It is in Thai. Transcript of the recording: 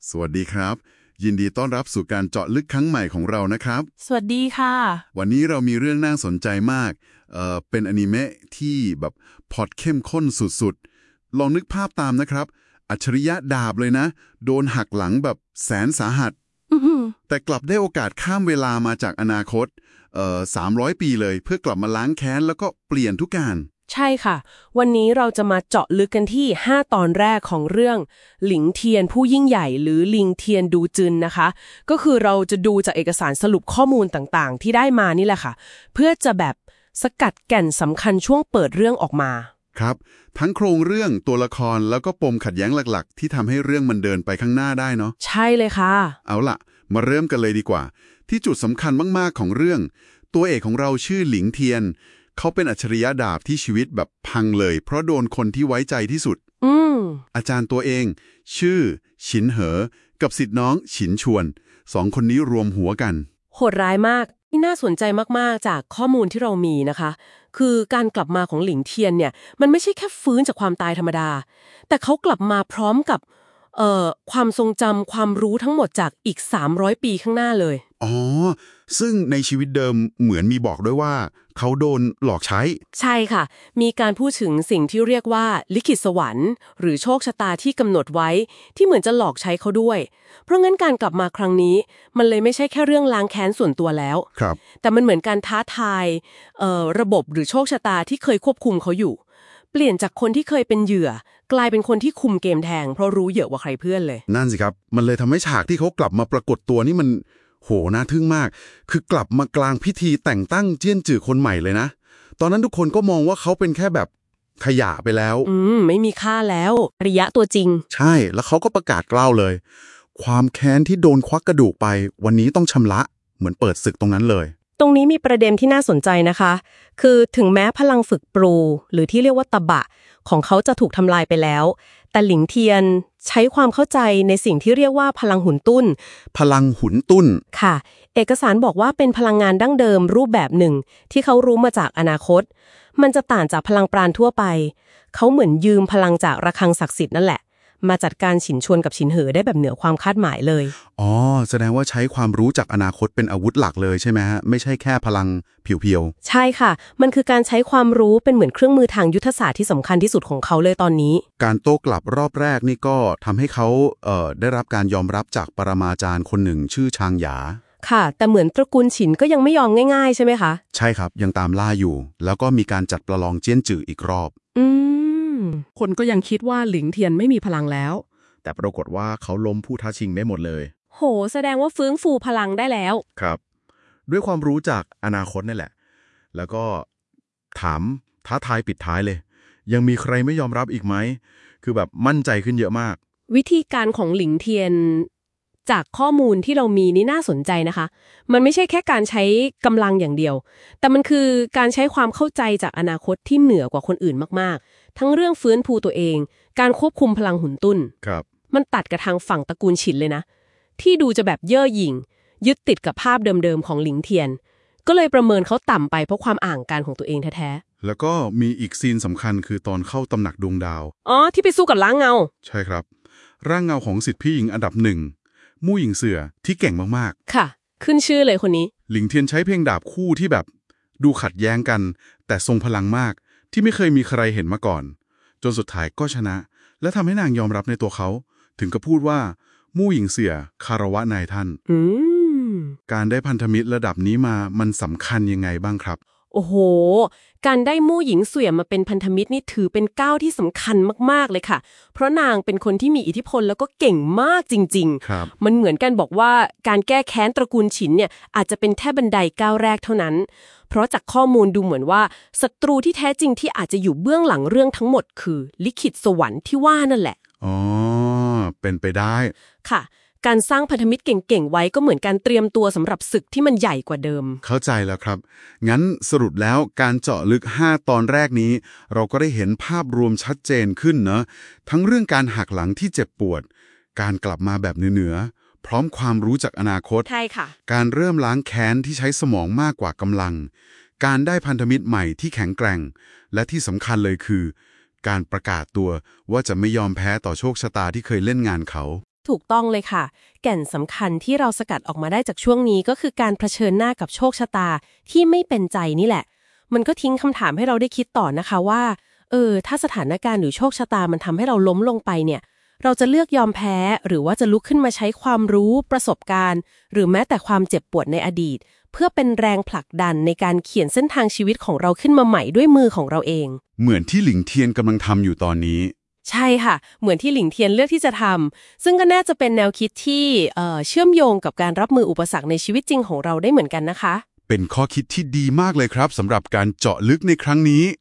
สวัสดีครับยินดีต้อนรับสู่การเจาะลึกครั้งใหม่ของเรานะครับสวัสดีค่ะวันนี้เรามีเรื่องน่าสนใจมากเป็นอนิเมะที่แบบพล็อตเข้มข้นสุดๆลองนึกภาพตามนะครับอัจฉริยะดาบเลยนะโดนหักหลังแบบแสนสาหัสแต่กลับได้โอกาสข้ามเวลามาจากอนาคต300 ปีเลยเพื่อกลับมาล้างแค้นแล้วก็เปลี่ยนทุกการใช่ค่ะวันนี้เราจะมาเจาะลึกกันที่5ตอนแรกของเรื่องหลิงเทียนผู้ยิ่งใหญ่หรือลิงเทียนดูจึนนะคะก็คือเราจะดูจากเอกสารสรุปข้อมูลต่างๆที่ได้มานี่แหละค่ะเพื่อจะแบบสกัดแก่นสำคัญช่วงเปิดเรื่องออกมาครับทั้งโครงเรื่องตัวละครแล้วก็ปมขัดแย้งหลักๆที่ทำให้เรื่องมันเดินไปข้างหน้าได้เนาะใช่เลยค่ะเอาล่ะมาเริ่มกันเลยดีกว่าที่จุดสำคัญมากๆของเรื่องตัวเอกของเราชื่อหลิงเทียนเขาเป็นอัจฉริยะดาบที่ชีวิตแบบพังเลยเพราะโดนคนที่ไว้ใจที่สุดอาจารย์ตัวเองชื่อฉินเหอกับศิษย์น้องฉินชวน2 คนนี้รวมหัวกันโหดร้ายมากที่น่าสนใจมากๆจากข้อมูลที่เรามีนะคะคือการกลับมาของหลิงเทียนเนี่ยมันไม่ใช่แค่ฟื้นจากความตายธรรมดาแต่เขากลับมาพร้อมกับความทรงจำความรู้ทั้งหมดจากอีก300 ปีข้างหน้าเลยอ๋อซึ่งในชีวิตเดิมเหมือนมีบอกด้วยว่าเขาโดนหลอกใช้ใช่ค่ะมีการพูดถึงสิ่งที่เรียกว่าลิขิตสวรรค์หรือโชคชะตาที่กำหนดไว้ที่เหมือนจะหลอกใช้เขาด้วยเพราะงั้นการกลับมาครั้งนี้มันเลยไม่ใช่แค่เรื่องล้างแค้นส่วนตัวแล้วครับแต่มันเหมือนการท้าทายระบบหรือโชคชะตาที่เคยควบคุมเขาอยู่เปลี่ยนจากคนที่เคยเป็นเหยื่อกลายเป็นคนที่คุมเกมแทงเพราะรู้เยอะกว่าใครเพื่อนเลยนั่นสิครับมันเลยทำให้ฉากที่เขากลับมาปรากฏตัวนี่มันโหน่าทึ่งมากคือกลับมากลางพิธีแต่งตั้งเจี้ยนจื่อคนใหม่เลยนะตอนนั้นทุกคนก็มองว่าเขาเป็นแค่แบบขยะไปแล้วไม่มีค่าแล้วระยะตัวจริงใช่แล้วเขาก็ประกาศกล้าวเลยความแค้นที่โดนควักกระดูกไปวันนี้ต้องชำระเหมือนเปิดศึกตรงนั้นเลยตรงนี้มีประเด็นที่น่าสนใจนะคะคือถึงแม้พลังฝึกปรูหรือที่เรียกว่าตบะของเขาจะถูกทำลายไปแล้วแต่หลิงเทียนใช้ความเข้าใจในสิ่งที่เรียกว่าพลังหุนตุ้นพลังหุนตุ้นค่ะเอกสารบอกว่าเป็นพลังงานดั้งเดิมรูปแบบหนึ่งที่เขารู้มาจากอนาคตมันจะต่างจากพลังปราณทั่วไปเขาเหมือนยืมพลังจากระฆังศักดิ์สิทธิ์นั่นแหละมาจัดการฉินชวนกับฉินเหอได้แบบเหนือความคาดหมายเลยอ๋อแสดงว่าใช้ความรู้จากอนาคตเป็นอาวุธหลักเลยใช่ไหมฮะไม่ใช่แค่พลังเพียวๆใช่ค่ะมันคือการใช้ความรู้เป็นเหมือนเครื่องมือทางยุทธศาสตร์ที่สำคัญที่สุดของเขาเลยตอนนี้การโต้กลับรอบแรกนี่ก็ทำให้เขาได้รับการยอมรับจากปรมาจารย์คนหนึ่งชื่อชางหยาค่ะแต่เหมือนตระกูลฉินก็ยังไม่ยอมง่ายๆใช่ไหมคะใช่ครับยังตามล่าอยู่แล้วก็มีการจัดประลองเจี้ยนจื่ออีกรอบคนก็ยังคิดว่าหลิงเทียนไม่มีพลังแล้วแต่ปรากฏว่าเขาล้มผู้ท้าชิงได้หมดเลยโหแสดงว่าฟื้นฟูพลังได้แล้วครับด้วยความรู้จากอนาคตนั่นแหละแล้วก็ถามท้าทายปิดท้ายเลยยังมีใครไม่ยอมรับอีกไหมคือแบบมั่นใจขึ้นเยอะมากวิธีการของหลิงเทียนจากข้อมูลที่เรามีนี่น่าสนใจนะคะมันไม่ใช่แค่การใช้กำลังอย่างเดียวแต่มันคือการใช้ความเข้าใจจากอนาคตที่เหนือกว่าคนอื่นมากๆทั้งเรื่องฟื้นฟูตัวเองการควบคุมพลังหุนตุ้นครับมันตัดกับทางฝั่งตระกูลฉินเลยนะที่ดูจะแบบเย่อหยิ่งยึดติดกับภาพเดิมๆของหลิงเทียนก็เลยประเมินเขาต่ำไปเพราะความอ่างการของตัวเองแท้ๆแล้วก็มีอีกซีนสำคัญคือตอนเข้าตำหนักดวงดาวอ๋อที่ไปสู้กับล้างเงาใช่ครับร่างเงาของศิษย์พี่หญิงอันดับ1มู่หญิงเสือที่เก่งมากๆค่ะขึ้นชื่อเลยคนนี้หลิงเทียนใช้เพลงดาบคู่ที่แบบดูขัดแย้งกันแต่ทรงพลังมากที่ไม่เคยมีใครเห็นมาก่อนจนสุดท้ายก็ชนะและทำให้นางยอมรับในตัวเขาถึงกับพูดว่ามู่หญิงเสือคารวะนายท่านการได้พันธมิตรระดับนี้มามันสำคัญยังไงบ้างครับโอ้โหการได้มู่หญิงเสี่ยมาเป็นพันธมิตรนี่ถือเป็นก้าวที่สำคัญมากๆเลยค่ะเพราะนางเป็นคนที่มีอิทธิพลแล้วก็เก่งมากจริงๆมันเหมือนกันบอกว่าการแก้แค้นตระกูลฉินเนี่ยอาจจะเป็นแค่บันไดก้าวแรกเท่านั้นเพราะจากข้อมูลดูเหมือนว่าศัตรูที่แท้จริงที่อาจจะอยู่เบื้องหลังเรื่องทั้งหมดคือลิขิตสวรรค์ที่ว่านั่นแหละอ๋อเป็นไปได้ค่ะการสร้างพันธมิตรเก่งๆไว้ก็เหมือนการเตรียมตัวสำหรับศึกที่มันใหญ่กว่าเดิมเข้าใจแล้วครับงั้นสรุปแล้วการเจาะลึก5ตอนแรกนี้เราก็ได้เห็นภาพรวมชัดเจนขึ้นเนอะทั้งเรื่องการหักหลังที่เจ็บปวดการกลับมาแบบเหนือพร้อมความรู้จากอนาคตใช่ค่ะการเริ่มล้างแค้นที่ใช้สมองมากกว่ากำลังการได้พันธมิตรใหม่ที่แข็งแกร่งและที่สำคัญเลยคือการประกาศตัวว่าจะไม่ยอมแพ้ต่อโชคชะตาที่เคยเล่นงานเขาถูกต้องเลยค่ะแก่นสำคัญที่เราสกัดออกมาได้จากช่วงนี้ก็คือการเผชิญหน้ากับโชคชะตาที่ไม่เป็นใจนี่แหละมันก็ทิ้งคำถามให้เราได้คิดต่อนะคะว่าถ้าสถานการณ์หรือโชคชะตามันทำให้เราล้มลงไปเนี่ยเราจะเลือกยอมแพ้หรือว่าจะลุกขึ้นมาใช้ความรู้ประสบการณ์หรือแม้แต่ความเจ็บปวดในอดีตเพื่อเป็นแรงผลักดันในการเขียนเส้นทางชีวิตของเราขึ้นมาใหม่ด้วยมือของเราเองเหมือนที่หลิงเทียนกำลังทำอยู่ตอนนี้ใช่ค่ะเหมือนที่หลิงเทียนเลือกที่จะทำซึ่งก็น่าจะเป็นแนวคิดที่เชื่อมโยงกับการรับมืออุปสรรคในชีวิตจริงของเราได้เหมือนกันนะคะเป็นข้อคิดที่ดีมากเลยครับสำหรับการเจาะลึกในครั้งนี้